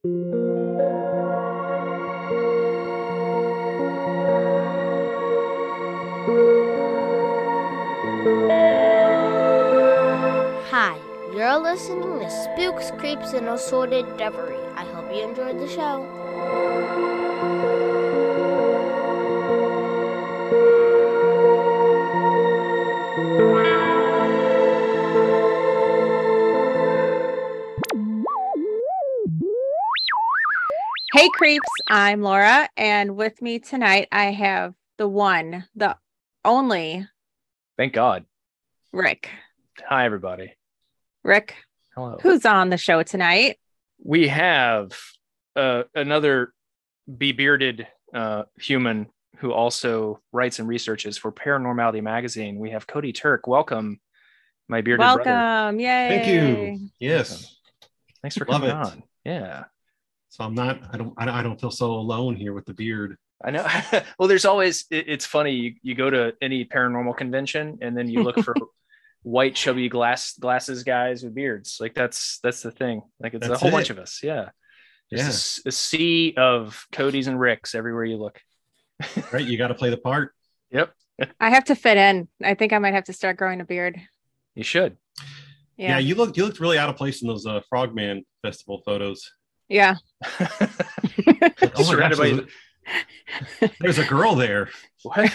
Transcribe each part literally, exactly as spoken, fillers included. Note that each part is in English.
Hi, you're listening to Spooks, Creeps, and Assorted Devilry. I hope you enjoyed the show. Hey Creeps, I'm Laura, and with me tonight I have the one, the only Thank God. Rick. Hi, everybody. Rick, hello. Who's on the show tonight? We have uh, another be-bearded uh, human who also writes and researches for Paranormality Magazine. We have Cody Turk. Welcome, my bearded Welcome. brother. Welcome. Yay. Thank you. Yes. Welcome. Thanks for Love coming it. on. Yeah. So I'm not, I don't, I don't feel so alone here with the beard. I know. Well, there's always, it, it's funny. You, you go to any paranormal convention and then you look for white, chubby glass glasses guys with beards. Like that's, that's the thing. Like it's That's a whole it. bunch of us. Yeah. Yeah. Just a, a sea of Codys and Ricks everywhere you look. Right. You got to play the part. Yep. I have to fit in. I think I might have to start growing a beard. You should. Yeah. Yeah. you looked, you looked really out of place in those uh, Frogman Festival photos. Yeah. Like, oh my Surrounded gosh, by- there's, there's a girl there. What?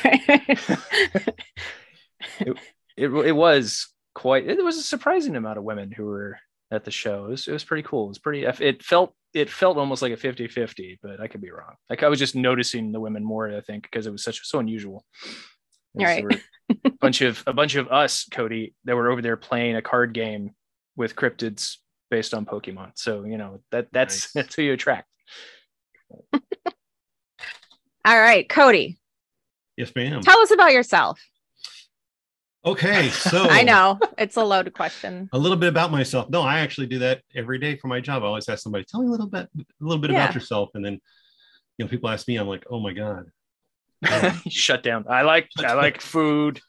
it, it, it was quite, it was a surprising amount of women who were at the show. It was, it was pretty cool. It was pretty, it felt, it felt almost like a fifty fifty, but I could be wrong. Like I was just noticing the women more, I think, because it was such so unusual. All right. a bunch of, a bunch of us, Cody, that were over there playing a card game with cryptids based on Pokemon. So, you know, that that's, Nice. that's who you attract. All right, Cody, Yes, ma'am. tell us about yourself. Okay. So I know it's a loaded question. a little bit about myself. No, I actually do that every day for my job. I always ask somebody, tell me a little bit, a little bit Yeah. about yourself. And then, you know, people ask me, I'm like, oh my God. Shut down. I like, I like food.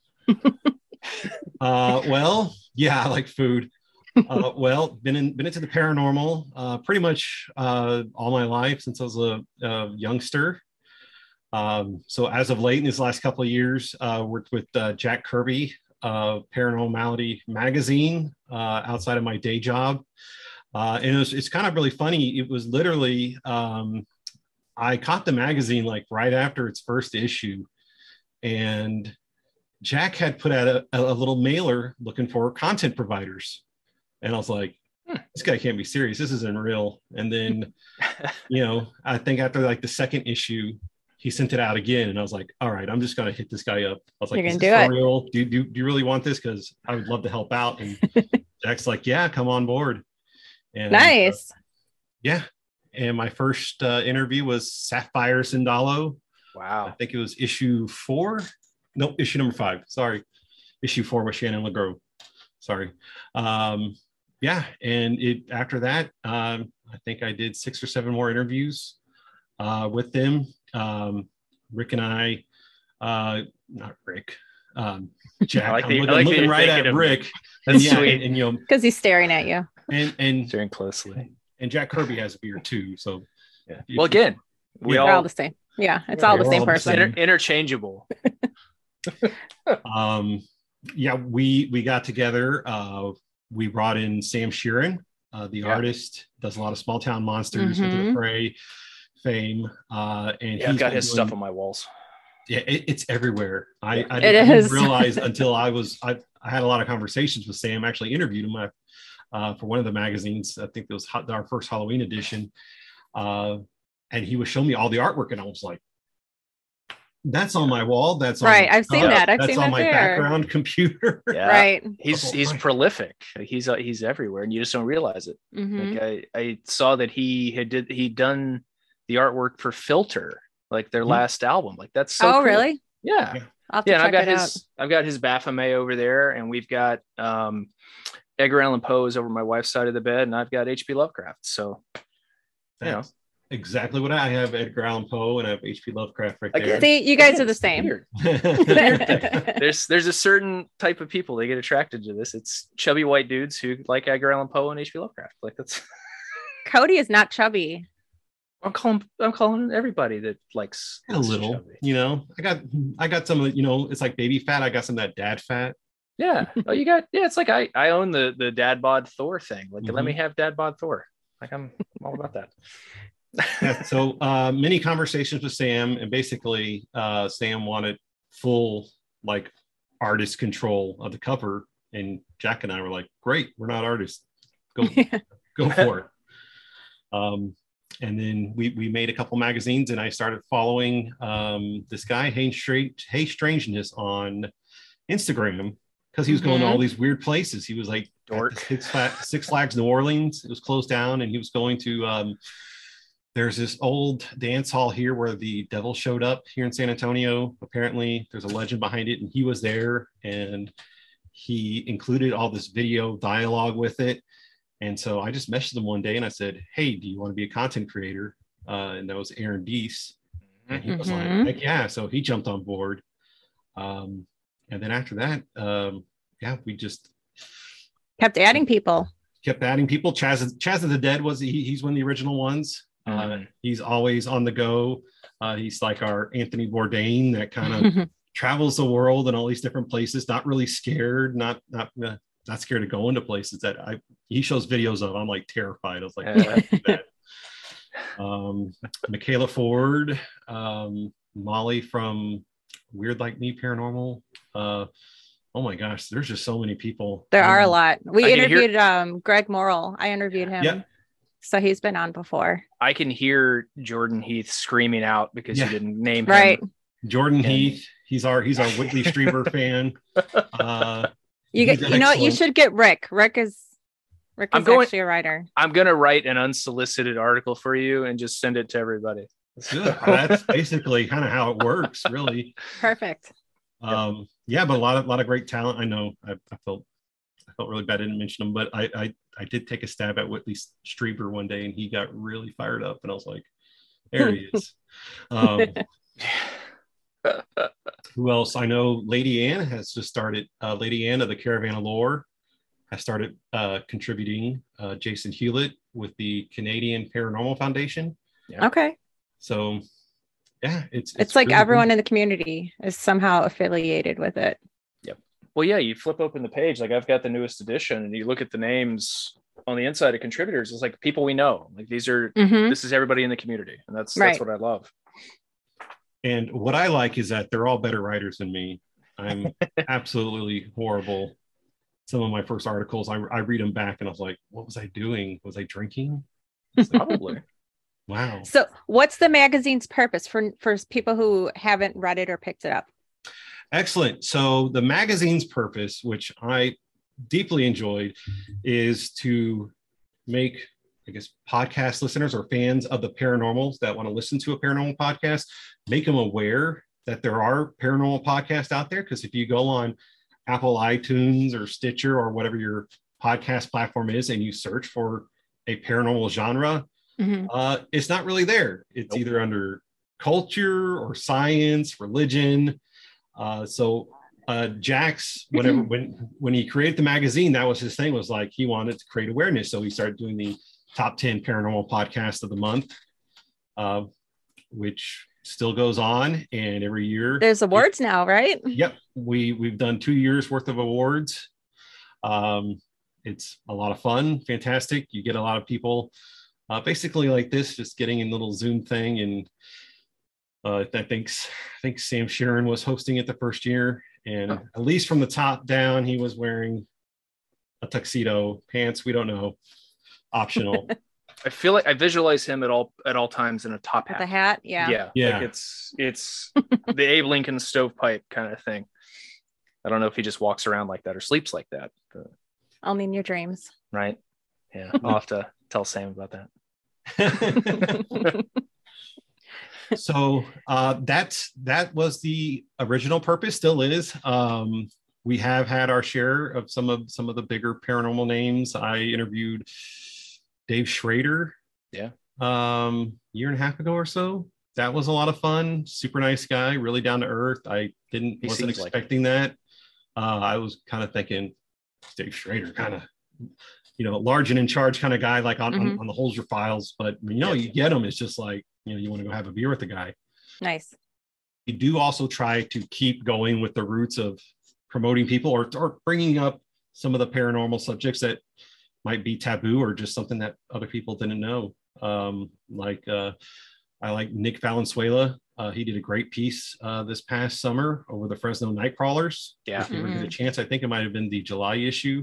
Uh, well, yeah, I like food. Uh, well, been in, been into the paranormal uh, pretty much uh, all my life since I was a, a youngster. Um, so as of late in these last couple of years, uh, worked with uh, Jack Kirby, uh, Paranormality Magazine, uh, outside of my day job. Uh, and it was, it's kind of really funny. It was literally, um, I caught the magazine like right after its first issue, and Jack had put out a, a little mailer looking for content providers. And I was like, hmm, this guy can't be serious. This isn't real. And then, you know, I think after like the second issue, he sent it out again. And I was like, all right, I'm just going to hit this guy up. I was like, You're is gonna this do for it. real? Do, do, do you really want this? Because I would love to help out. And Jack's like, yeah, come on board. And uh, Nice. yeah. And my first uh, interview was Sapphire Sindalo. I Wow. think it was issue four. Nope, issue number five. Sorry. Issue four with Shannon LeGros. Sorry. Um, yeah. And it after that, um, I think I did six or seven more interviews uh, with them. Um, Rick and I, uh, not Rick, um, Jack. I like I'm the- I looking, like that looking you're right thinking at of- Rick. That's And yeah, sweet. and, and you know, Because he's staring at you. and and Staring closely. and Jack Kirby has a beard too. So Yeah. Well, If you- again, we Yeah. We're all all the same. Yeah, it's Yeah, all the we're same all the person. same. inter- interchangeable. um yeah we we got together, uh we brought in Sam Sheeran, uh the Yeah. artist, does a lot of Small Town Monsters, Into the Mhm. Prey fame, uh and Yeah, I've he's got been his doing- stuff on my walls. yeah it, it's everywhere. I, I, It didn't, I is. didn't realize until I was I, I had a lot of conversations with Sam, actually interviewed him uh, uh, for one of the magazines. I think it was hot, our first Halloween edition, uh and he was showing me all the artwork, and I was like, that's on my wall. That's on Right, my I've seen stuff, that. I've that's seen on that my there. background computer. Yeah. Right. He's Oh, he's my. prolific. He's uh, he's everywhere, and you just don't realize it. Mhm. Like I, I saw that he had did he done the artwork for Filter, like their Mhm. last album. Like that's so oh, cool. really? Yeah. Yeah. I'll have to Yeah, and I've check got it his I've got his Baphomet over there, and we've got um Edgar Allan Poe is over my wife's side of the bed, and I've got H P Lovecraft. So you know. That's exactly what I have. Edgar Allan Poe, and I have H P Lovecraft right Again, there. See, you guys Again, are the it's same. weird. There. There's there's a certain type of people they get attracted to this. It's chubby white dudes who like Edgar Allan Poe and H P Lovecraft. Like that's Cody is not chubby. I'm calling I'm calling everybody that likes A little, chubby. you know. I got I got some of the, you know, it's like baby fat. I got some of that dad fat. Yeah. Oh, you got yeah. It's like I I own the the dad bod Thor thing. Like, Mhm. let me have dad bod Thor. Like, I'm all about that. Yeah, so uh, many conversations with Sam, and basically uh, Sam wanted full like artist control of the cover, and Jack and I were like, "Great, we're not artists. Go go for it." Um, and then we we made a couple magazines, and I started following um, this guy, Hey Straight Hey Strangeness, on Instagram because he was going to all these weird places. He was like Dork. at the Six, Flags, Six Flags New Orleans. It was closed down, and he was going to. Um, There's this old dance hall here where the devil showed up here in San Antonio. Apparently, there's a legend behind it, and he was there, and he included all this video dialogue with it. And so I just messaged him one day, and I said, "Hey, do you want to be a content creator?" Uh, and that was Aaron Deese, and he was Mhm. like, "Heck yeah!" So he jumped on board. Um, and then after that, um, yeah, we just Kept adding people. kept adding people. Chaz, Chaz of the Dead was he, he's one of the original ones. Uh, Mhm. he's always on the go. Uh, he's like our Anthony Bourdain that kind of travels the world in all these different places, not really scared, not not uh, not scared of going to places that I he shows videos of. I'm like terrified. I was like, Yeah. that. um, Michaela Ford, um, Molly from Weird Like Me Paranormal. Uh, oh my gosh, there's just so many people. There are a Um, lot. We I can hear- interviewed um Greg Morrill. I interviewed him. Yeah. So he's been on before. I can hear Jordan Heath screaming out because Yeah. you didn't name Right. him. Jordan Yeah. Heath. He's our he's our Whitley Strieber fan. Uh, You get he's you know what? You excellent. should get Rick. Rick is Rick I'm is going- actually a writer. I'm gonna write an unsolicited article for you and just send it to everybody. Good. That's basically kind of how it works, really. Perfect. Um, yeah, but a lot of lot of great talent. I know. I, I felt I felt really bad I didn't mention him, but I, I I did take a stab at Whitley Strieber one day, and he got really fired up, and I was like, there he is. Um, who else? I know Lady Anne has just started. Uh, Lady Anne of the Caravan of Lore has started uh, contributing. Uh, Jason Hewlett with the Canadian Paranormal Foundation. Okay. So, yeah, it's It's, like really everyone cool. in the community is somehow affiliated with it. Well, yeah, you flip open the page, like I've got the newest edition, and you look at the names on the inside of contributors. It's like people we know. Like these are Mhm. this is everybody in the community, and that's Right. that's what I love. And what I like is that they're all better writers than me. I'm absolutely horrible. Some of my first articles, I, I read them back, and I was like, "What was I doing? Was I drinking?" It's like, Probably. wow. So what's the magazine's purpose for for people who haven't read it or picked it up? Excellent. So the magazine's purpose, which I deeply enjoyed, is to make, I guess, podcast listeners or fans of the paranormals that want to listen to a paranormal podcast, make them aware that there are paranormal podcasts out there. Because if you go on Apple iTunes or Stitcher or whatever your podcast platform is, and you search for a paranormal genre, Mhm. uh, it's not really there. It's Nope. either under culture or science, religion. Uh, so uh, Jax, whenever when when he created the magazine, that was his thing. Was like he wanted to create awareness, so he started doing the top ten paranormal podcast of the month, uh, which still goes on. And every year, There's awards now, right? yep, we we've done two years worth of awards. Um, it's a lot of fun, fantastic. You get a lot of people, uh, basically like this, just getting in a little Zoom thing and. Uh, I think I think Sam Sharon was hosting it the first year, and Oh. at least from the top down, he was wearing a tuxedo, pants. We don't know, optional. I feel like I visualize him at all at all times in a top With hat. the hat. Yeah. Yeah, Yeah. Like it's it's the Abe Lincoln stovepipe kind of thing. I don't know if he just walks around like that or sleeps like that, but, Only in your dreams. right? Yeah, I'll have to tell Sam about that. So uh, that's that was the original purpose, still is. Um, we have had our share of some of some of the bigger paranormal names. I interviewed Dave Schrader, Yeah. um, a year and a half ago or so. That was a lot of fun. Super nice guy, really down to earth. I didn't He wasn't seems like expecting that. Uh, I was kind of thinking Dave Schrader, kind of you know, large and in charge kind of guy, like on, Mhm. on, on the Holzer Files. But you know, Yes. you get him, it's just like, you know, you want to go have a beer with the guy. Nice. We do also try to keep going with the roots of promoting people or, or bringing up some of the paranormal subjects that might be taboo or just something that other people didn't know. Um, like uh, I like Nick Valenzuela. Uh, he did a great piece uh, this past summer over the Fresno Nightcrawlers. Yeah. If you ever get a Mhm. chance, I think it might have been the July issue.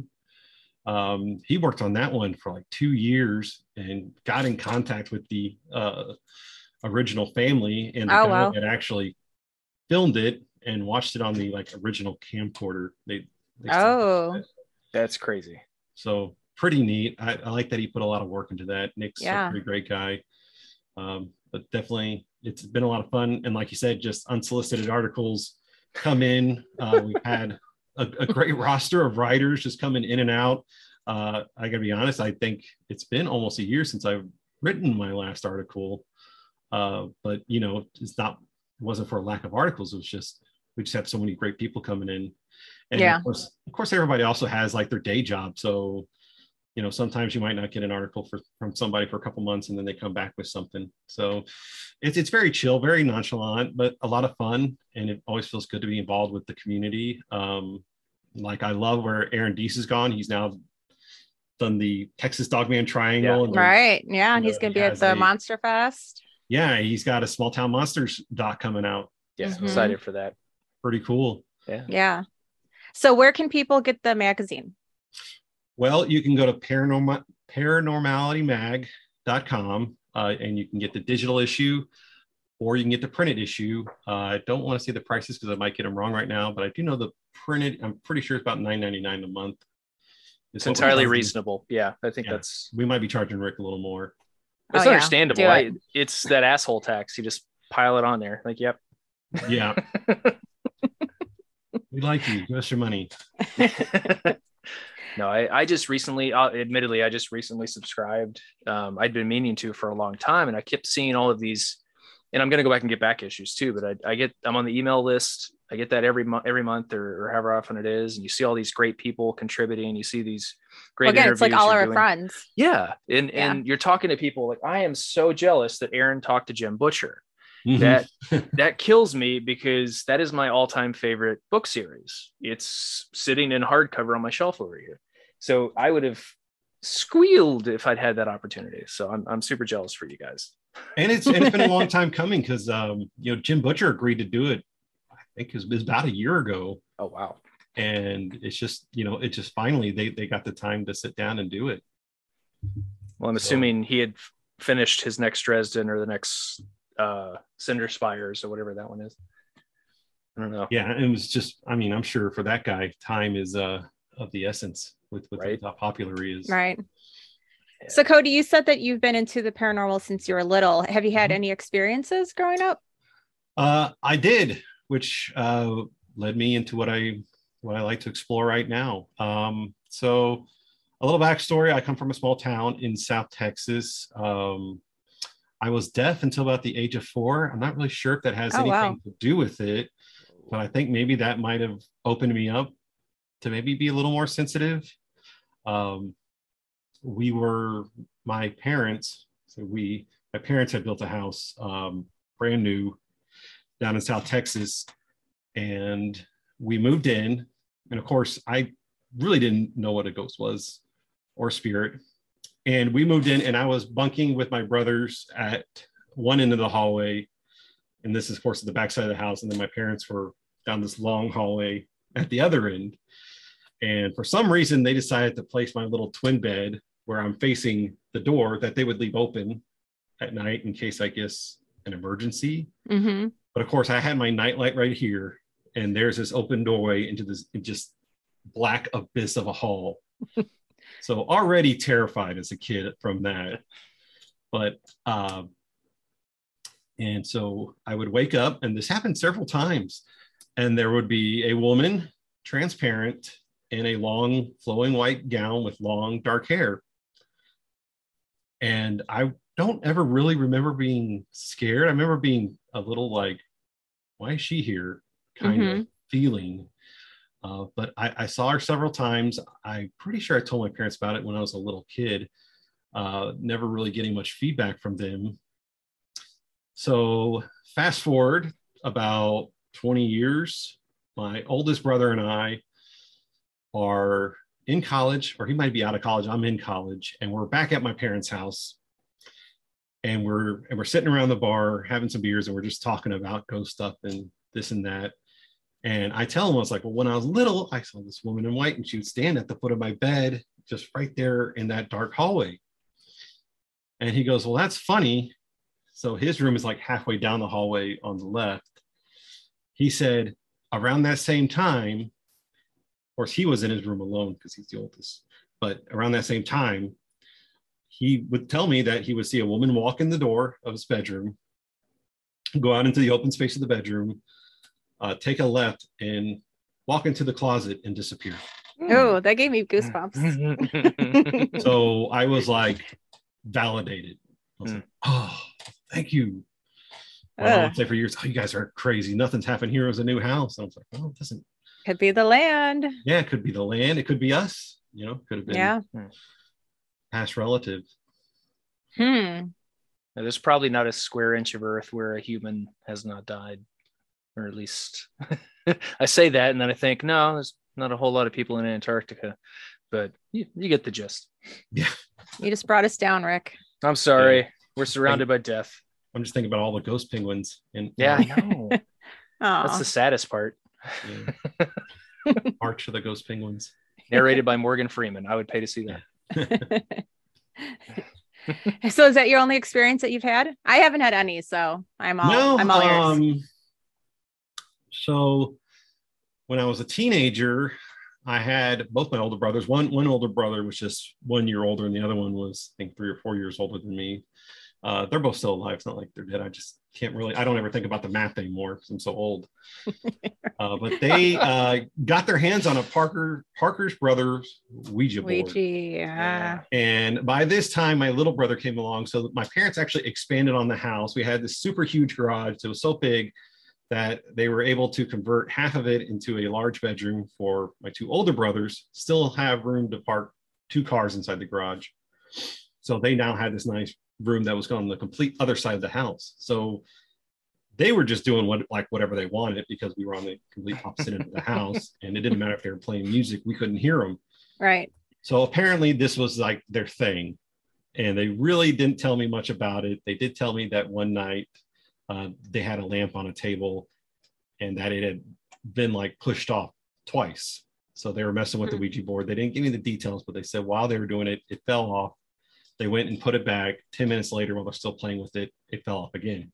Um, he worked on that one for like two years and got in contact with the uh, original family and the Oh, guy wow. that actually filmed it and watched it on the like original camcorder. They, they still Oh. have it. That's crazy. So pretty neat. I, I like that he put a lot of work into that. Nick's Yeah. a pretty great guy. Um, but definitely it's been a lot of fun. And like you said, just unsolicited articles come in. Uh, we've had a, a great roster of writers just coming in and out. Uh, I gotta be honest, I think it's been almost a year since I've written my last article. Uh, but you know, it's not, it wasn't for a lack of articles. It was just, we just have so many great people coming in. And Yeah. of course, of course, everybody also has like their day job. So, you know, sometimes you might not get an article for, from somebody for a couple months and then they come back with something. So it's, it's very chill, very nonchalant, but a lot of fun. And it always feels good to be involved with the community. Um, like I love where Aaron Deese is gone. He's now done the Texas Dogman Triangle. Yeah. And then, Right. Yeah. And you he's know, going he to be at has the a- Monster Fest. yeah, he's got a Small Town Monsters doc coming out. Yeah. Mhm. Excited for that. Pretty cool. Yeah. Yeah. So where can people get the magazine? Well, you can go to paranormal paranormality mag dot com uh, and you can get the digital issue or you can get the printed issue. Uh, I don't want to say the prices because I might get them wrong right now, but I do know the printed, I'm pretty sure it's about nine ninety-nine a month. It's what we're entirely charging. reasonable. Yeah. I think Yeah. that's We might be charging Rick a little more. that's Oh, yeah. understandable. Do I, it. it's that asshole tax. You just pile it on there. Like, yep. Yeah. We like you. Give us your money. No, I, I just recently, uh, admittedly, I just recently subscribed. Um, I'd been meaning to for a long time, and I kept seeing all of these. And I'm going to go back and get back issues too. But I, I get, I'm on the email list. I get that every month, every month, or, or however often it is. And you see all these great people contributing. You see these great Well, again, interviews. it's like all you're our doing. friends. Yeah, and Yeah. and you're talking to people like, I am so jealous that Aaron talked to Jim Butcher. Mhm. That that kills me because that is my all-time favorite book series. It's sitting in hardcover on my shelf over here. So I would have squealed if I'd had that opportunity. So I'm I'm super jealous for you guys. And it's and it's been a long time coming because um, you know, Jim Butcher agreed to do it. I think it was, it was about a year ago, Oh wow. and it's just, you know, it just finally they they got the time to sit down and do it. Well, I'm So- assuming he had f- finished his next Dresden or the next uh Cinder Spires or whatever that one is. I don't know. Yeah, it was just, I mean, I'm sure for that guy, time is uh of the essence with with Right. how popular he is. Right. Yeah. So Cody, you said that you've been into the paranormal since you were little. Have you had Mhm. any experiences growing up? Uh, I did, which uh, led me into what I what I like to explore right now. Um, so, a little backstory: I come from a small town in South Texas. Um, I was deaf until about the age of four. I'm not really sure if that has Oh, anything wow. to do with it, but I think maybe that might have opened me up to maybe be a little more sensitive. Um, we were my parents. So we, my parents had built a house, um, brand new, down in South Texas, and we moved in. And of course, I really didn't know what a ghost was or spirit. And we moved in, and I was bunking with my brothers at one end of the hallway. And this is, of course, at the backside of the house. And then my parents were down this long hallway at the other end. And for some reason, they decided to place my little twin bed where I'm facing the door that they would leave open at night in case, I guess, an emergency. Mm-hmm. But of course, I had my nightlight right here, and there's this open doorway into this just black abyss of a hall. So already terrified as a kid from that. But, uh, and so I would wake up, and this happened several times, and there would be a woman, transparent, in a long flowing white gown with long dark hair. And I don't ever really remember being scared. I remember being a little like, why is she here? Kind Mhm. of feeling. Uh, but I, I saw her several times. I'm pretty sure I told my parents about it when I was a little kid, uh, never really getting much feedback from them. So fast forward about twenty years, my oldest brother and I are in college, or he might be out of college. I'm in college, and we're back at my parents' house. And we're and we're sitting around the bar having some beers, and we're just talking about ghost stuff and this and that. And I tell him, I was like, well, when I was little, I saw this woman in white, and she would stand at the foot of my bed, just right there in that dark hallway. And he goes, well, that's funny. So his room is like halfway down the hallway on the left. He said, around that same time, of course, he was in his room alone because he's the oldest, but around that same time, he would tell me that he would see a woman walk in the door of his bedroom, go out into the open space of the bedroom, uh, take a left, and walk into the closet and disappear. Oh, that gave me goosebumps. So I was like validated. I was Mm. like, oh, thank you. Well, I would say for years, oh, you guys are crazy. Nothing's happened here. It was a new house. And I was like, oh, it doesn't. Could be the land. Yeah, it could be the land. It could be us. You know, could have been Yeah. past relative. Hmm. Now, there's probably not a square inch of Earth where a human has not died, or at least I say that, and then I think, no, there's not a whole lot of people in Antarctica, but you, you get the gist. Yeah. You just brought us down, Rick. I'm sorry. Yeah. We're surrounded by death. I'm just thinking about all the ghost penguins. And Yeah, I know. That's Oh, the saddest part. yeah. Arch of the Ghost Penguins. Narrated by Morgan Freeman. I would pay to see that. so is that your only experience that you've had? I haven't had any, so I'm all No, I'm all ears. um, so when I was a teenager, I had both my older brothers. One one older brother was just one year older, and the other one was, I think, three or four years older than me. Uh, they're both still alive. It's not like they're dead. I just can't really, I don't ever think about the math anymore because I'm so old. Uh, but they uh, got their hands on a Parker Parker's Brothers Ouija board. Ouija, yeah. And by this time, my little brother came along. So my parents actually expanded on the house. We had this super huge garage. It was so big that they were able to convert half of it into a large bedroom for my two older brothers, still have room to park two cars inside the garage. So they now had this nice room that was on the complete other side of the house. So they were just doing what like whatever they wanted because we were on the complete opposite end of the house, and it didn't matter if they were playing music, we couldn't hear them. Right. So apparently this was like their thing, and they really didn't tell me much about it. They did tell me that one night uh, they had a lamp on a table and that it had been like pushed off twice. So they were messing with the Ouija board. They didn't give me the details, but they said while they were doing it, it fell off. They went and put it back. ten minutes later, while they're still playing with it, it fell off again.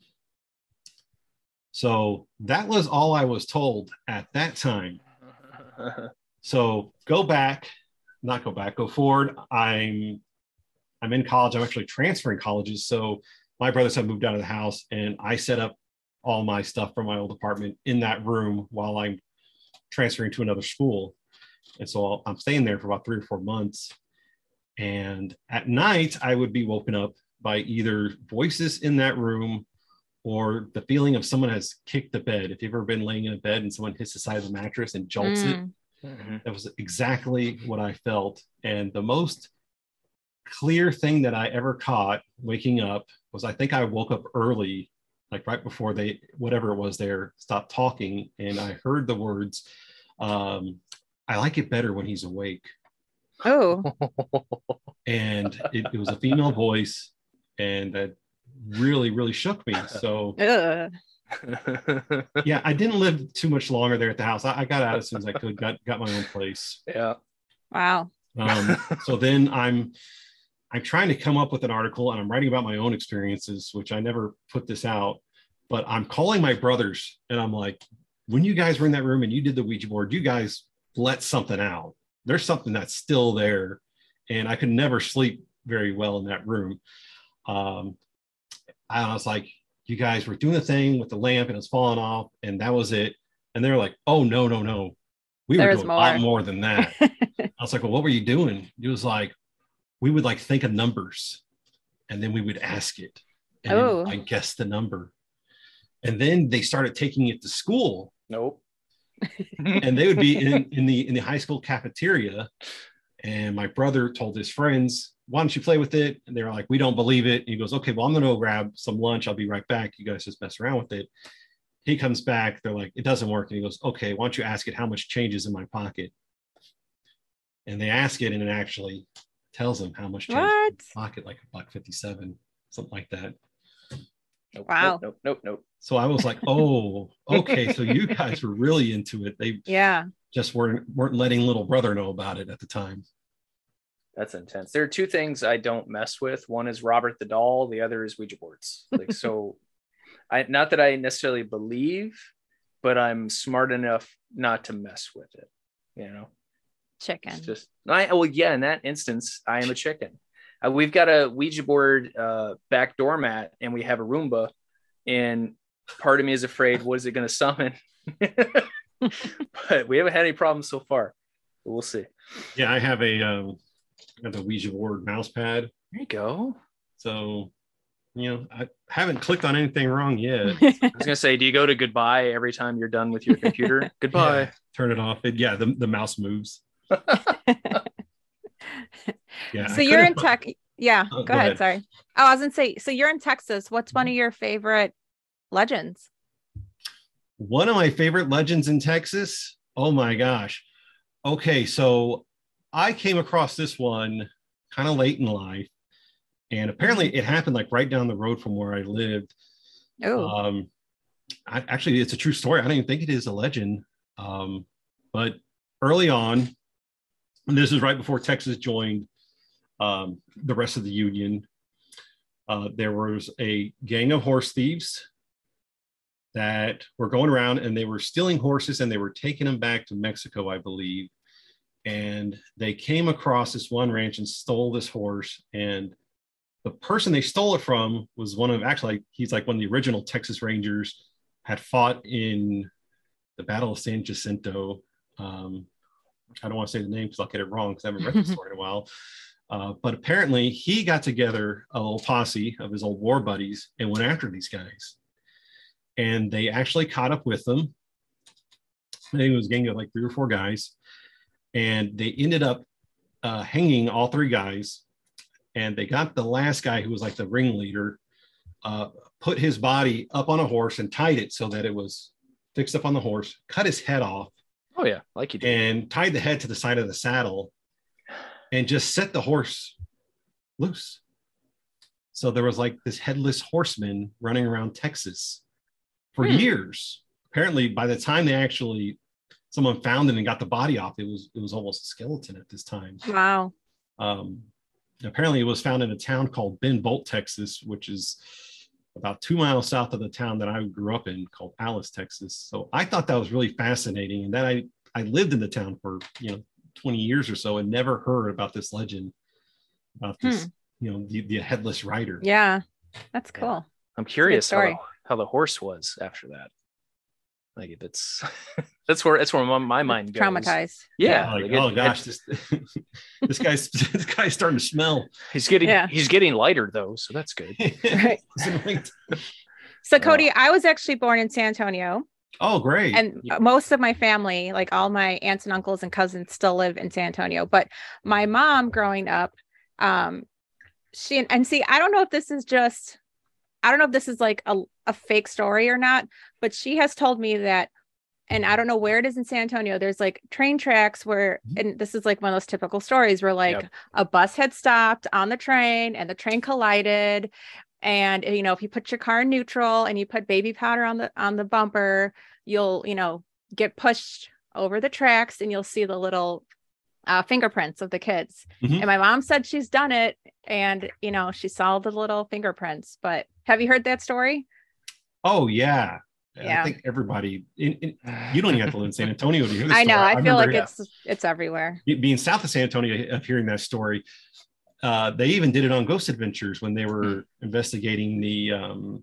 So that was all I was told at that time. So go back, not go back, go forward. I'm I'm in college. I'm actually transferring colleges. So my brothers have moved out of the house, and I set up all my stuff from my old apartment in that room while I'm transferring to another school. And so I'm staying there for about three or four months. And at night, I would be woken up by either voices in that room or the feeling of someone has kicked the bed. If you've ever been laying in a bed and someone hits the side of the mattress and jolts Mm. it, Mm-hmm. that was exactly what I felt. And the most clear thing that I ever caught waking up was I think I woke up early, like right before they, whatever it was there, stopped talking. And I heard the words, um, I like it better when he's awake. Oh, And it, it was a female voice, and that really, really shook me. So ugh. yeah, I didn't live too much longer there at the house. I, I got out as soon as I could, got, got my own place. Yeah. Wow. Um, so then I'm I'm trying to come up with an article, and I'm writing about my own experiences, which I never put this out, but I'm calling my brothers, and I'm like, when you guys were in that room and you did the Ouija board, you guys let something out. There's something that's still there, and I could never sleep very well in that room. Um, I was like, you guys were doing the thing with the lamp and it's falling off, and that was it. And they were like, oh, no, no, no. We were There's doing more. a lot more than that. I was like, well, what were you doing? It was like, we would like think of numbers, and then we would ask it. And then Oh. I guessed the number. And then they started taking it to school. Nope. And they would be in, in the in the high school cafeteria. And my brother told his friends, why don't you play with it? And they were like, we don't believe it. And he goes, okay, well, I'm going to go grab some lunch. I'll be right back. You guys just mess around with it. He comes back. They're like, it doesn't work. And he goes, okay, why don't you ask it how much change is in my pocket? And they ask it, and it actually tells them how much change What? in the pocket, like a buck fifty-seven, something like that. Nope, Wow. Nope, nope, nope, nope. So I was like, oh, okay. So you guys were really into it. They Yeah. just weren't weren't letting little brother know about it at the time. That's intense. There are two things I don't mess with. One is Robert the Doll. The other is Ouija boards. Like, so I, not that I necessarily believe, but I'm smart enough not to mess with it. You know, Chicken. it's just, I, well, yeah, in that instance, I am a chicken. Uh, we've got a Ouija board uh, back doormat, and we have a Roomba, and part of me is afraid, what is it going to summon? But we haven't had any problems so far. But we'll see. Yeah, I have a um, I have a Ouija board mouse pad. There you go. So, you know, I haven't clicked on anything wrong yet. I was gonna say, do you go to goodbye every time you're done with your computer? Goodbye. Yeah, turn it off. It, yeah, the, the mouse moves. Yeah. So I you're in couldn't- tech. Yeah. Oh, go, go ahead. ahead. Sorry. Oh, I was gonna say. So you're in Texas. What's one of your favorite legends? One of my favorite legends in Texas. Oh my gosh. Okay, so I came across this one kind of late in life, and apparently it happened like right down the road from where I lived. Oh. Um, I, actually, it's a true story. I don't even think it is a legend. Um, but early on, and this is right before Texas joined um, the rest of the Union, uh, there was a gang of horse thieves that were going around, and they were stealing horses, and they were taking them back to Mexico, I believe. And they came across this one ranch and stole this horse. And the person they stole it from was one of, actually, he's like one of the original Texas Rangers, had fought in the Battle of San Jacinto. Um, I don't want to say the name because I'll get it wrong because I haven't read the story in a while. Uh, but apparently he got together a little posse of his old war buddies and went after these guys. And they actually caught up with them. I think it was a gang of like three or four guys. And they ended up uh, hanging all three guys. And they got the last guy, who was like the ringleader, uh, put his body up on a horse and tied it so that it was fixed up on the horse, cut his head off. Oh yeah, like you did. And tied the head to the side of the saddle and just set the horse loose. So there was like this headless horseman running around Texas for Hmm. years. Apparently, by the time they actually someone found it and got the body off, it was it was almost a skeleton at this time. Wow. Um, apparently, it was found in a town called Ben Bolt, Texas, which is about two miles south of the town that I grew up in, called Alice, Texas. So I thought that was really fascinating, and then I I lived in the town for you know twenty years or so and never heard about this legend about this Hmm. you know the, the headless rider. Yeah. That's Yeah. cool. I'm curious how story. the, how the horse was after that. Like if it's that's where that's where my, my mind goes. Traumatized. Yeah, Like, like it- oh it- gosh, this this guy's this guy's starting to smell. he's getting Yeah. he's getting lighter though, so that's good. Right. So Cody, I was actually born in San Antonio, Oh, great. and Yeah. most of my family, like all my aunts and uncles and cousins, still live in San Antonio. But my mom, growing up, um, she and see, I don't know if this is just, I don't know if this is like a, a fake story or not, but she has told me that, and I don't know where it is in San Antonio, there's like train tracks where, and this is like one of those typical stories where like Yep. a bus had stopped on the train and the train collided. And, you know, if you put your car in neutral and you put baby powder on the, on the bumper, you'll, you know, get pushed over the tracks and you'll see the little uh, fingerprints of the kids. Mhm. And my mom said she's done it and, you know, she saw the little fingerprints, but have you heard that story? Oh yeah. Yeah. I think everybody in, in, you don't even have to live in San Antonio to hear this I know. story. I feel like remember it's, it's everywhere. being south of San Antonio of hearing that story. Uh, they even did it on Ghost Adventures when they were investigating the um,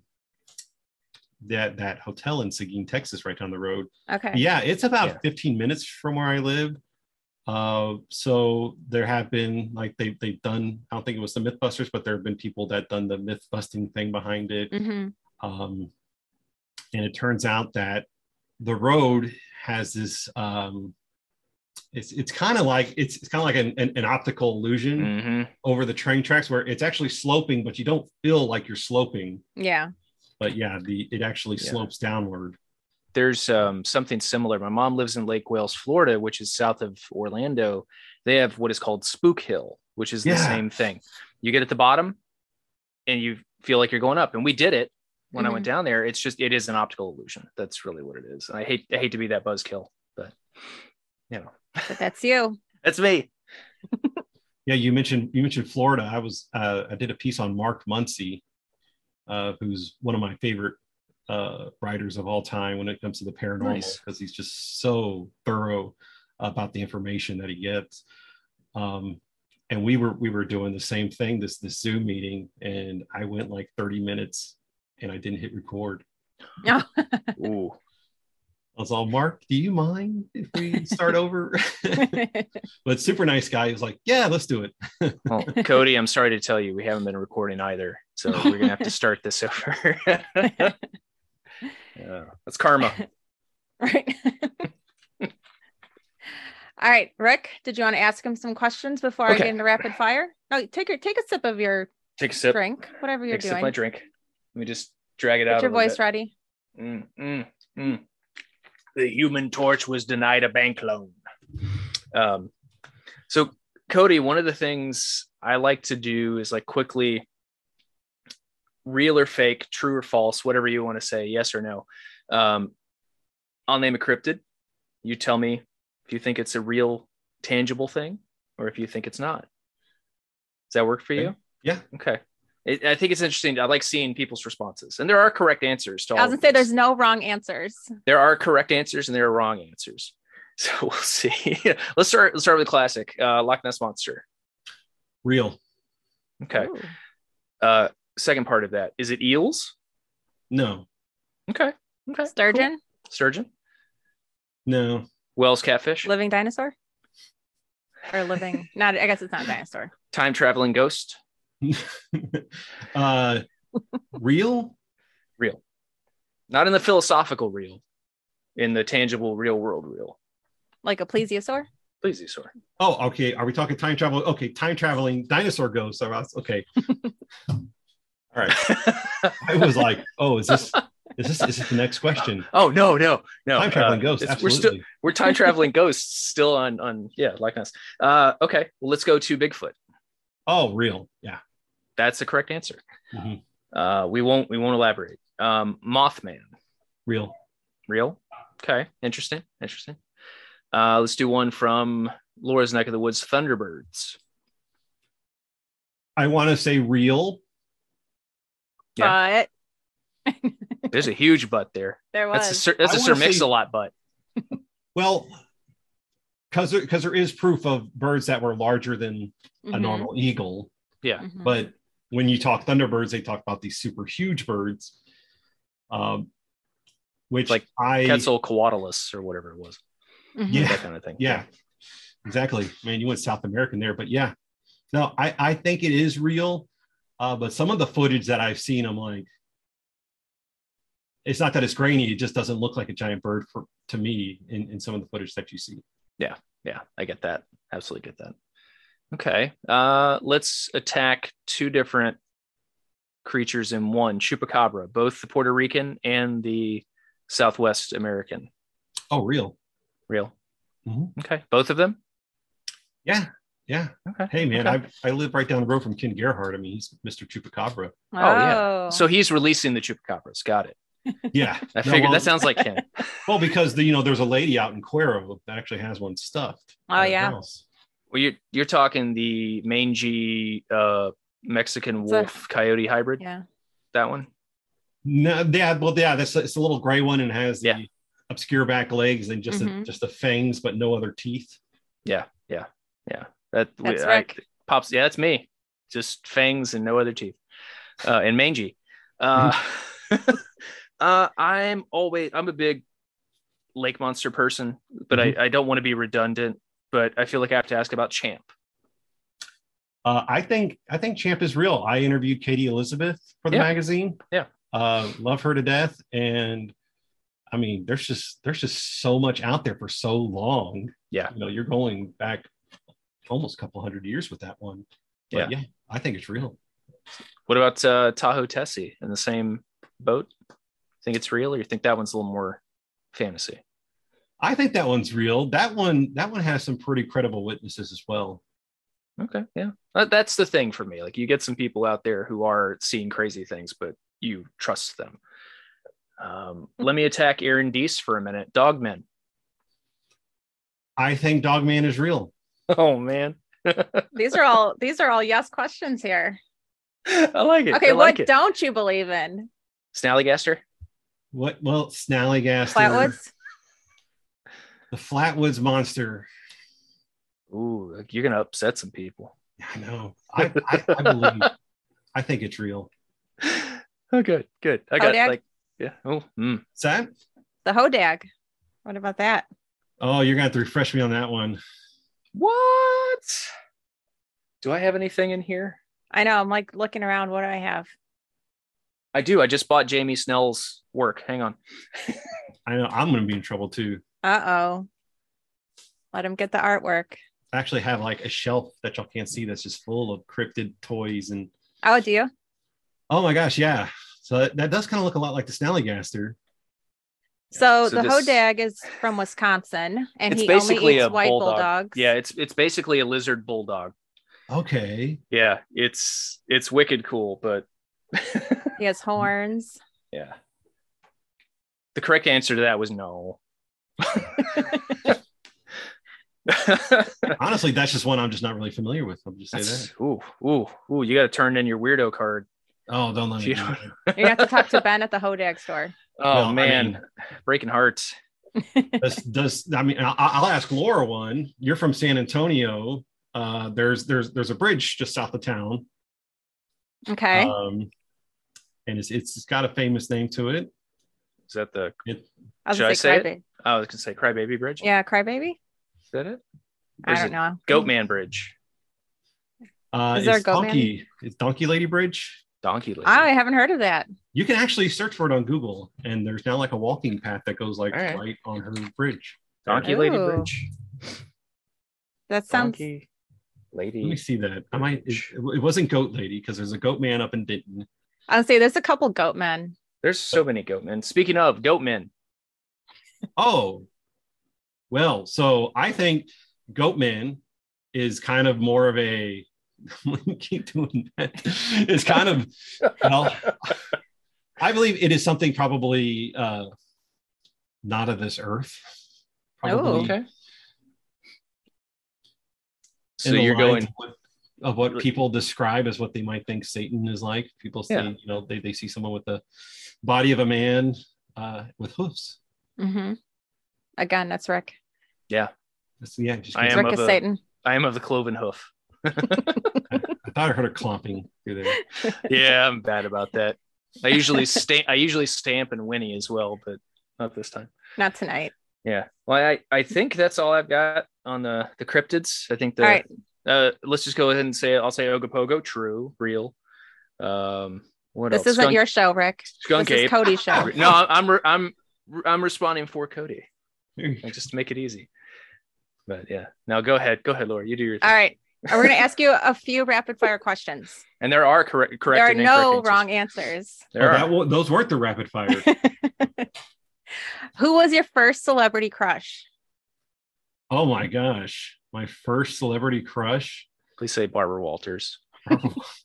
that that hotel in Seguin, Texas, right down the road. Okay. Yeah, it's about Yeah. fifteen minutes from where I live. Uh, so there have been like they they've done. I don't think it was the MythBusters, but there have been people that done the myth busting thing behind it. hmm Um, and it turns out that the road has this. Um, it's it's kind of like it's it's kind of like an, an, an optical illusion Mm-hmm. over the train tracks where it's actually sloping, but you don't feel like you're sloping. Yeah. But yeah, the it actually Yeah. slopes downward. There's um, something similar. My mom lives in Lake Wales, Florida, which is south of Orlando. They have what is called Spook Hill, which is the Yeah. same thing. You get at the bottom and you feel like you're going up. And we did it when I went down there. It's just, it is an optical illusion. That's really what it is. I hate, I hate to be that buzzkill, but you know, But that's you. that's me. Yeah, you mentioned you mentioned Florida. I was uh, I did a piece on Mark Muncy, uh, who's one of my favorite uh, writers of all time when it comes to the paranormal, Nice. because he's just so thorough about the information that he gets. Um, and we were we were doing the same thing, this this Zoom meeting, and I went like thirty minutes and I didn't hit record. No. Ooh. I was all, Mark, do you mind if we start over? But super nice guy. He was like, yeah, let's do it. Well, Cody, I'm sorry to tell you, we haven't been recording either. So we're going to have to start this over. Yeah, that's karma. Right. All right, Rick, did you want to ask him some questions before I Okay. get into rapid fire? No, take your take a sip of your Take a sip. drink, whatever you're Take a sip doing. of my drink. Let me just drag it Get out. your a little voice bit. ready. Mm, mm, mm. The Human Torch was denied a bank loan. Um, so, Cody, one of the things I like to do is like quickly, real or fake, true or false, whatever you want to say, yes or no. Um, I'll name a cryptid. You tell me if you think it's a real, tangible thing, or if you think it's not. Does that work for you? Okay. Yeah. Okay. It, I think it's interesting. I like seeing people's responses, and there are correct answers to all I was of gonna say this. there's no wrong answers. There are correct answers and there are wrong answers. So we'll see. let's start. Let's start with the classic uh, Loch Ness monster. Real. Okay. Ooh. Uh, second part of that, is it eels? No. Okay. Okay. Sturgeon, Cool. Sturgeon. No. Whales, catfish. living dinosaur, or living? Not. I guess it's not a dinosaur. Time traveling ghost. uh real. Real. Not in the philosophical real. In the tangible real world real. Like a plesiosaur. Plesiosaur. Oh, okay. Are we talking time travel? Okay, time traveling dinosaur ghost. So that's okay. All right. I was like, oh, is this is this is this the next question? Oh no, no, no. Time traveling Uh, ghost. it's- We're still Absolutely. we're time traveling ghosts still on on yeah, like us. Uh, okay. Well, let's go to Bigfoot. Oh, real. Yeah. That's the correct answer. Mhm. Uh, we won't we won't elaborate. Um, Mothman, Real. real. Okay, interesting, interesting. Uh, let's do one from Laura's neck of the woods, Thunderbirds. I want to say real. But There's a huge butt there. there was. That's a Sir, that's I a Sir wanna say- Mix-a-Lot butt. Well, because there, because there is proof of birds that were larger than a Mhm. normal eagle. Yeah, Mhm. But when you talk thunderbirds, they talk about these super huge birds, um, which Like I Quetzalcoatlus or whatever it was. Mhm. yeah That kind of thing. yeah exactly. Man, you went South American there, but yeah, no, I I think it is real. Uh, but some of the footage that I've seen, I'm like, it's not that it's grainy; it just doesn't look like a giant bird for to me in, in some of the footage that you see. Yeah, I get that. Absolutely get that. Okay. Uh, let's attack two different creatures in one. Chupacabra, both the Puerto Rican and the Southwest American. Oh, real? Real. Mhm. Okay. Both of them? Yeah, yeah. Okay. Hey, man, Okay. I I live right down the road from Ken Gerhardt. I mean, he's Mister Chupacabra. Oh, yeah. So he's releasing the Chupacabras. Got it. Yeah, I No, figured well- that sounds like Ken. Well, because the, you know, there's a lady out in Cuero that actually has one stuffed. Oh, at her yeah. house. Well, you're, you're talking the mangy uh, Mexican It's a- wolf coyote hybrid. yeah. That one. No, yeah, well, yeah, that's it's a little gray one and has the Yeah. obscure back legs and just the, Mhm. just the fangs, but no other teeth. Yeah. Yeah. Yeah. That That's I- Rick. pops. Yeah, that's me. Just fangs and no other teeth. Uh, and mangy. Uh, uh, I'm always, I'm a big lake monster person, but Mhm. I, I don't want to be redundant, but I feel like I have to ask about Champ. Uh, I think I think Champ is real. I interviewed Katie Elizabeth for the Yeah. magazine. Yeah. Uh, love her to death, and I mean, there's just there's just so much out there for so long. Yeah. You know, you're going back almost a couple hundred years with that one. But yeah, yeah I think it's real. What about uh, Tahoe Tessie in the same boat? Think it's real, or you think that one's a little more fantasy? I think that one's real. That one, that one has some pretty credible witnesses as well. Okay, yeah, that's the thing for me. Like, you get some people out there who are seeing crazy things, but you trust them. Um, let me attack Aaron Deese for a minute. Dogmen. I think Dogman is real. Oh man, these are all these are all yes questions here. I like it. Okay, I like what it. don't you believe in? Snallygaster. What? Well, Snallygaster. Flatwoods. The Flatwoods Monster. Ooh, you're gonna upset some people. I know. I, I, I believe. I think it's real. Oh, good, good. I got Hodag? like, yeah. Oh, mm. What's that? The Hodag. What about that? Oh, you're gonna have to refresh me on that one. What? Do I have anything in here? I know. I'm like looking around. What do I have? I do. I just bought Jamie Snell's work. Hang on. I know I'm gonna be in trouble too. Uh oh. Let him get the artwork. I actually have like a shelf that y'all can't see that's just full of cryptid toys and. Oh, do you? Oh my gosh, yeah. So that, that does kind of look a lot like the Snallygaster. So, So the this- Hodag is from Wisconsin, and It's he only basically eats a white bulldog. bulldogs. Yeah, it's it's basically a lizard bulldog. Okay. Yeah, it's it's wicked cool, but He has horns. yeah. The correct answer to that was no. Honestly, that's just one I'm just not really familiar with. I'll just say That's, that. ooh, ooh, ooh! You got to turn in your weirdo card. Oh, don't let me. You do don't- that. You have to talk to Ben at the Hodag store. Oh Well, I man, mean- breaking hearts. does, does I mean I'll, I'll ask Laura one. You're from San Antonio. Uh, there's there's there's a bridge just south of town. Okay. Um, and it's it's got a famous name to it. Is that the? It I was should gonna I say say it? Crybaby. I was gonna say Crybaby Bridge. Yeah, Crybaby. Is that it? Or I is don't it know. Goatman Bridge. uh, Is there it's a goat man? donkey. It's Donkey Lady Bridge. Donkey Lady. I haven't heard of that. You can actually search for it on Google, and there's now like a walking path that goes like All right. right on her bridge. Donkey Lady Ooh. Bridge. That sounds. Donkey Let me Lady. see that. I might. It, it wasn't Goat Lady because there's a Goat Man up in Denton. I'll say there's a couple goat men. There's so many goatmen. Speaking of goatmen, Oh, well, so I think Goatman is kind of more of a. Keep doing that. It's kind of well. I believe it is something probably uh, not of this earth. Probably Oh, okay. So in the you're lines going. of what, of what people describe as what they might think Satan is like. People say, Yeah. you know, they, they see someone with the body of a man uh, with hoofs. Mm-hmm. Again, that's Rick. Yeah, That's, yeah, just, I It's am Rick of is a- Satan. I am of the cloven hoof. I thought I heard a clomping through there. Yeah, I'm bad about that. I usually stamp. I usually stamp and whinny as well, but not this time. Not tonight. Yeah. Well, I I think that's all I've got on the the cryptids. I think the. All right. Uh, let's just go ahead and say I'll say Ogopogo, true, real. Um, what This else? isn't Skunk- your show, Rick. Skunk This is ape. Cody's show. No, I'm re- I'm I'm responding for Cody. There you Like, just to make it easy. But yeah, now go ahead. Go ahead, Laura. You do your thing. All right. We're going to ask you a few rapid fire questions. And there are correct correct. There are and no incorrect wrong answers. answers. Oh, There are. that wa- those weren't the rapid fire. Who was your first celebrity crush? Oh my gosh. My first celebrity crush. Please say Barbara Walters. uh,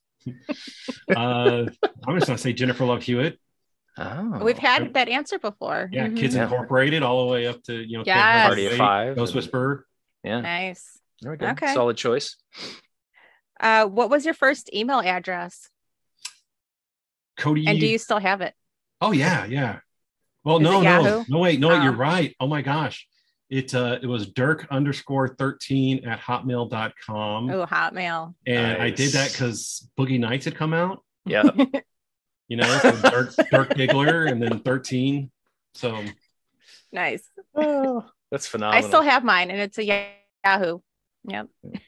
I'm just gonna say Jennifer Love Hewitt. Oh, We've had that answer before. Yeah, Mhm. Kids Yeah. Incorporated, all the way up to you know Yes. Can't Hardly Party of Wait, Five. Ghost Whisperer. Yeah, Nice. there we go. Okay. Solid choice. Uh, what was your first email address? Cody. And do you still have it? Oh yeah, yeah. Well, Is no, it no, Yahoo? no. Wait, no, wait, you're Oh. right. Oh my gosh, it uh, it was Dirk underscore thirteen at hotmail dot com, Oh, Hotmail. and I did that Nice. because Boogie Nights had come out. Yeah. You know, so Dirk, Dirk Diggler, and then thirteen. So Nice. Oh, that's phenomenal. I still have mine, and it's a Yahoo. Yep.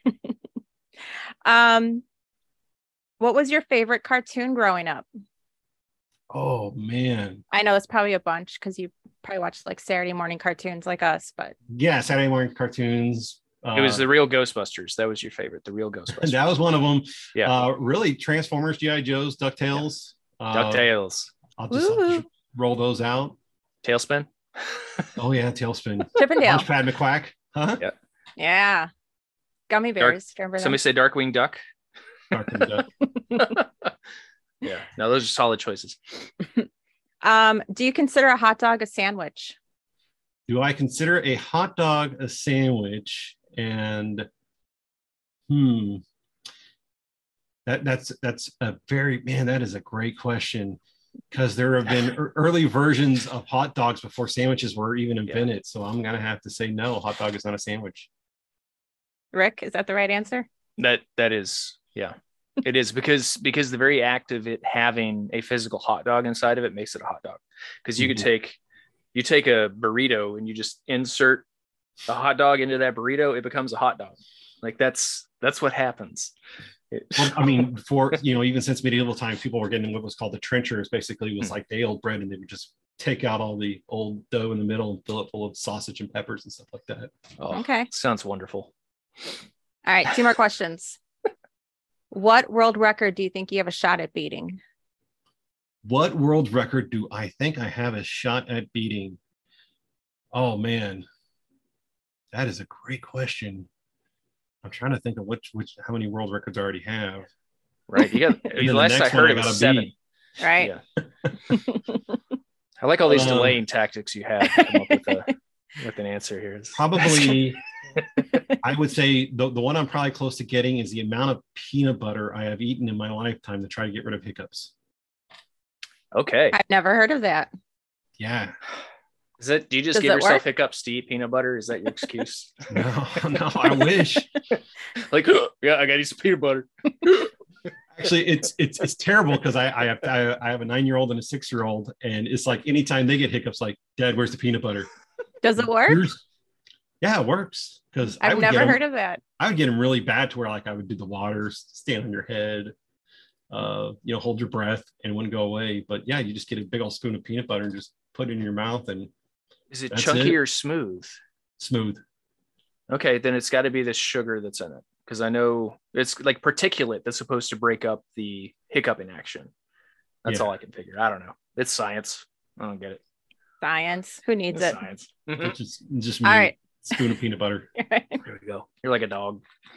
um, what was your favorite cartoon growing up? oh man, I know it's probably a bunch because you probably watch like Saturday morning cartoons like us, but Yeah, Saturday morning cartoons. Uh, It was the real Ghostbusters. That was your favorite, the real Ghostbusters. that was one of them. Yeah. Uh, really, Transformers, G I. Joes, DuckTales. Uh, DuckTales. I'll just, I'll just roll those out. Tailspin. Oh yeah, Tailspin. Chippendale. Launchpad McQuack. Huh? Yeah. Yeah. Gummy bears. Remember them? Somebody say Darkwing Duck. Darkwing Duck. Yeah. No, those are solid choices. Um, do you consider a hot dog a sandwich? Do I consider a hot dog a sandwich? And hmm, that that's that's a very man. That is a great question, because there have been er- early versions of hot dogs before sandwiches were even invented. Yeah. So I'm gonna have to say no. Hot dog is not a sandwich. Rick, is that the right answer? That that is, yeah. It is because because the very act of it having a physical hot dog inside of it makes it a hot dog. Because you mm-hmm. could take you take a burrito and you just insert a hot dog into that burrito, it becomes a hot dog. Like that's that's what happens. It, well, I mean, for you know, even since medieval times, people were getting what was called the trenchers. Basically, it was mm-hmm. like day old bread, and they would just take out all the old dough in the middle and fill it full of sausage and peppers and stuff like that. Oh, okay, sounds wonderful. All right, two more questions. What world record do you think you have a shot at beating? What world record do I think I have a shot at beating? Oh man, that is a great question. I'm trying to think of which which how many world records I already have. Right, you got the last I heard it was seven. Beat. Right. Yeah. I like all these um, delaying tactics you have to come up with a with an answer here. Probably. I would say the, the one I'm probably close to getting is the amount of peanut butter I have eaten in my lifetime to try to get rid of hiccups. Okay. I've never heard of that. Yeah. Is that, do you just Does give yourself work? hiccups to eat peanut butter? Is that your excuse? no, no, I wish. Like, oh, yeah, I got to eat some peanut butter. Actually, it's it's it's terrible because I I have I, I have a nine-year-old and a six-year-old, and it's like anytime they get hiccups, like, Dad, where's the peanut butter? Does it work? Here's, Yeah, it works because I've never them, heard of that. I would get them really bad to where like I would do the waters, stand on your head, uh, you know, hold your breath, and it wouldn't go away. But yeah, you just get a big old spoon of peanut butter and just put it in your mouth. And is it chunky it. or smooth? Smooth. Okay, then it's got to be the sugar that's in it, because I know it's like particulate that's supposed to break up the hiccuping action. That's yeah. all I can figure. I don't know. It's science. I don't get it. Science. Who needs it's it? Science. It's just just me. All right. Spoon of peanut butter. There we go. You're like a dog.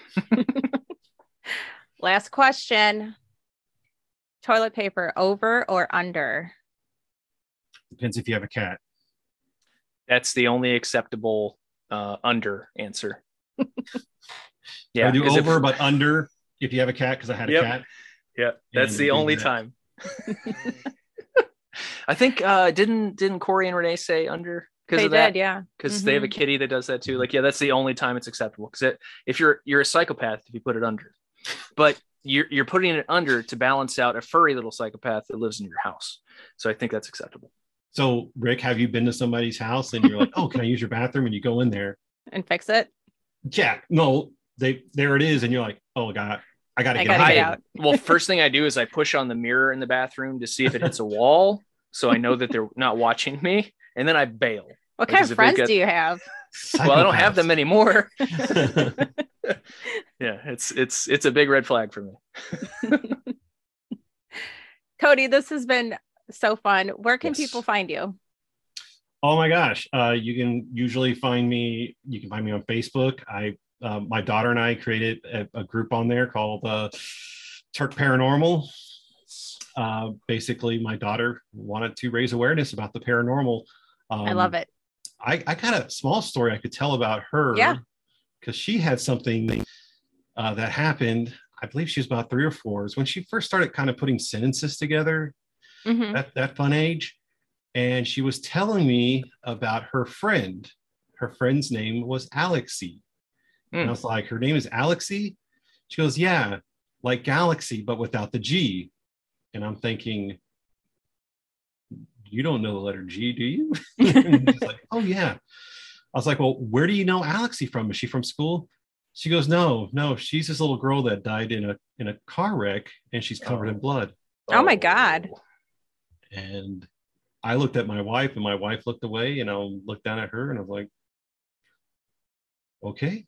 Last question. Toilet paper, over or under? Depends if you have a cat. That's the only acceptable uh, under answer. Yeah, I do over, if, but under if you have a cat, because I had a yep. cat. Yeah, that's the only time. I think uh, didn't didn't Corey and Renee say under? Because they of that, did, yeah. Because mm-hmm. they have a kitty that does that too. Like, yeah, that's the only time it's acceptable. Because if you're you're a psychopath if you put it under, but you're you're putting it under to balance out a furry little psychopath that lives in your house. So I think that's acceptable. So Rick, have you been to somebody's house and you're like, oh, can I use your bathroom? And you go in there and fix it? Yeah, no, they there it is, and you're like, oh God, I gotta I get, gotta out. get out. Well, first thing I do is I push on the mirror in the bathroom to see if it hits a wall, so I know that they're not watching me, and then I bail. What kind of friends got... do you have? Well, I don't have them anymore. Yeah, it's it's it's a big red flag for me. Cody, this has been so fun. Where can yes. people find you? Oh my gosh, uh, you can usually find me. You can find me on Facebook. I uh, my daughter and I created a, a group on there called uh, Turk Paranormal. Uh, basically, my daughter wanted to raise awareness about the paranormal. Um, I love it. I, I got a small story I could tell about her. Yeah. Because she had something uh, that happened. I believe she was about three or four. Is when she first started kind of putting sentences together mm-hmm. at that fun age. And she was telling me about her friend. Her friend's name was Alexi. Mm. And I was like, her name is Alexi? She goes, yeah, like Galaxy, but without the G. And I'm thinking, you don't know the letter G, do you? And she's like, oh yeah. I was like, well, where do you know Alexi from? Is she from school? She goes, no, no, she's this little girl that died in a in a car wreck and she's covered oh. in blood. Oh my God. And I looked at my wife, and my wife looked away, and I looked down at her, and I was like, okay.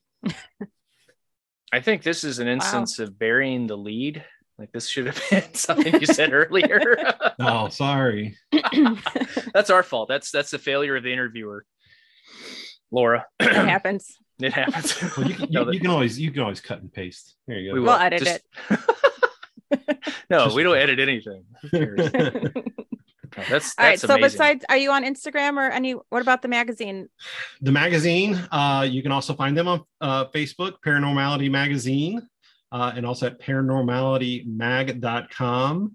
I think this is an instance wow. of burying the lead. Like this should have been something you said earlier. Oh, sorry. That's our fault. That's that's the failure of the interviewer, Laura. It happens. It happens. Well, you, can, you, you can always you can always cut and paste. There you go. We will. We'll edit Just... it. No, Just... we don't edit anything. That's, that's all right. So amazing. besides, are you on Instagram or any? What about the magazine? The magazine. Uh, you can also find them on uh, Facebook, Paranormality Magazine, uh, and also at paranormality mag dot com.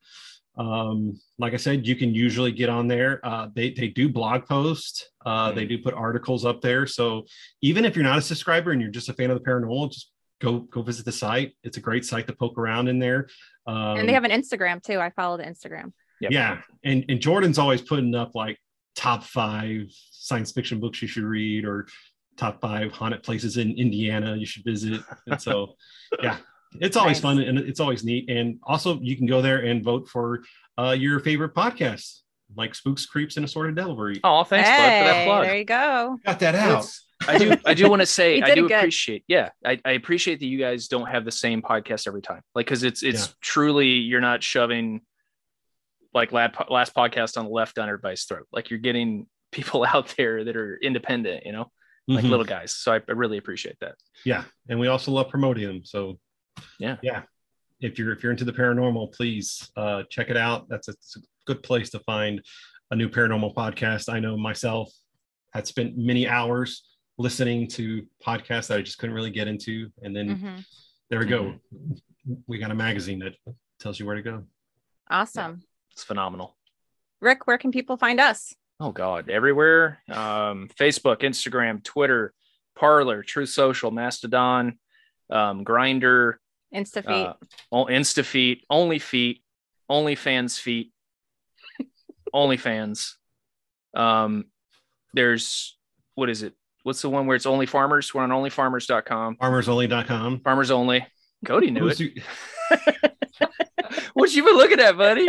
Um, like I said, you can usually get on there. Uh, they they do blog posts. Uh, mm-hmm. They do put articles up there. So even if you're not a subscriber and you're just a fan of the paranormal, just go go visit the site. It's a great site to poke around in there. Um, and they have an Instagram too. I follow the Instagram. Yep. Yeah, and and Jordan's always putting up like top five science fiction books you should read, or top five haunted places in Indiana you should visit. And so, yeah, it's always nice. Fun and it's always neat. And also, you can go there and vote for uh, your favorite podcast, like Spooks, Creeps, and Assorted Devilry. Oh, thanks, hey, bud, for that plug. There you go. Got that out. I do. I do want to say I do good. appreciate. Yeah, I, I appreciate that you guys don't have the same podcast every time. Like, because it's it's Yeah. truly you're not shoving. Like last, last podcast on the left down everybody's throat. Like you're getting people out there that are independent, you know, like Mhm. little guys. So I, I really appreciate that. Yeah, and we also love promoting them. So yeah, yeah. If you're if you're into the paranormal, please uh, check it out. That's a, it's a good place to find a new paranormal podcast. I know myself had spent many hours listening to podcasts that I just couldn't really get into, and then Mm-hmm. there we go. We got a magazine that tells you where to go. Awesome. it's phenomenal. Rick, where can people find us? Oh God, everywhere. Um, Facebook, Instagram, Twitter, Parler, Truth Social, Mastodon, um, Grinder, InstaFeet. uh, oh, InstaFeet, OnlyFeet, OnlyFans Feet, OnlyFans. Um, there's what is it? What's the one where it's Only Farmers? We're on only farmers dot com. farmers only dot com. Farmers Only. Cody knew Who's it. you- What you been looking at, buddy?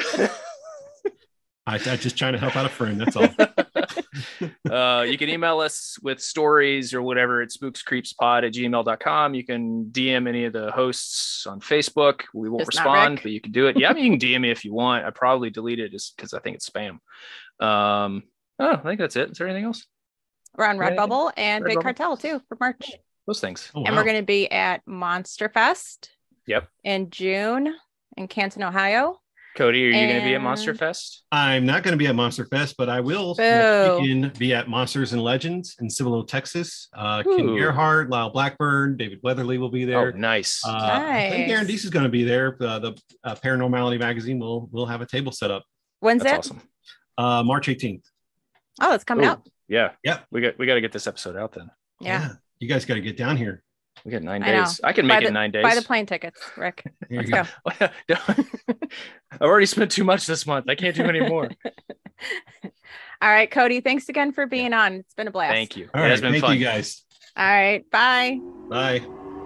I, I'm just trying to help out a friend. That's all. uh, you can email us with stories or whatever at spookscreepspod at gmail dot com. You can D M any of the hosts on Facebook. We won't Just not respond, Rick. but you can do it. Yeah, I mean, you can D M me if you want. I probably delete it just because I think it's spam. Um, oh, I think that's it. Is there anything else? We're on Yeah. Redbubble and Big Redbubble. Cartel too for March. Those things. Oh, And wow. we're going to be at Monster Fest Yep. in June in Canton, Ohio. Cody, are you going to be at And- Monster Fest? I'm not going to be at Monster Fest, but I will Boo. next weekend be at Monsters and Legends in Cibolo, Texas. Uh, Ken Ooh. Gerhardt, Lyle Blackburn, David Weatherly will be Oh, there. nice. Uh, I think Nice. Darren Deese is going to be there. Uh, the uh, Paranormality magazine will will have a table set up When's That's it? awesome. uh, March eighteenth. Oh, it's coming Ooh. out. Yeah. Yeah. We got we got to get this episode out then. Yeah. You guys got to get down here. We got nine I know. days. I can Buy make the, it nine days. Buy the plane tickets, Rick. Here you Let's go. go. I've already spent too much this month. I can't do any more. All right, Cody, thanks again for being on. It's been a blast. Thank you. All it right. has been Thank fun. you guys. All right, bye. Bye.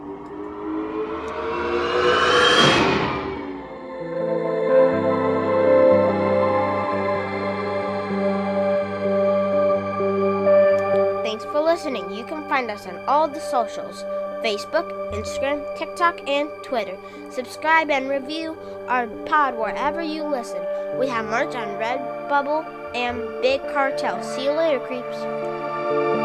Thanks for listening. You can find us on all the socials: Facebook, Instagram, TikTok, and Twitter. Subscribe and review our pod wherever you listen. We have merch on Redbubble and Big Cartel. See you later, creeps.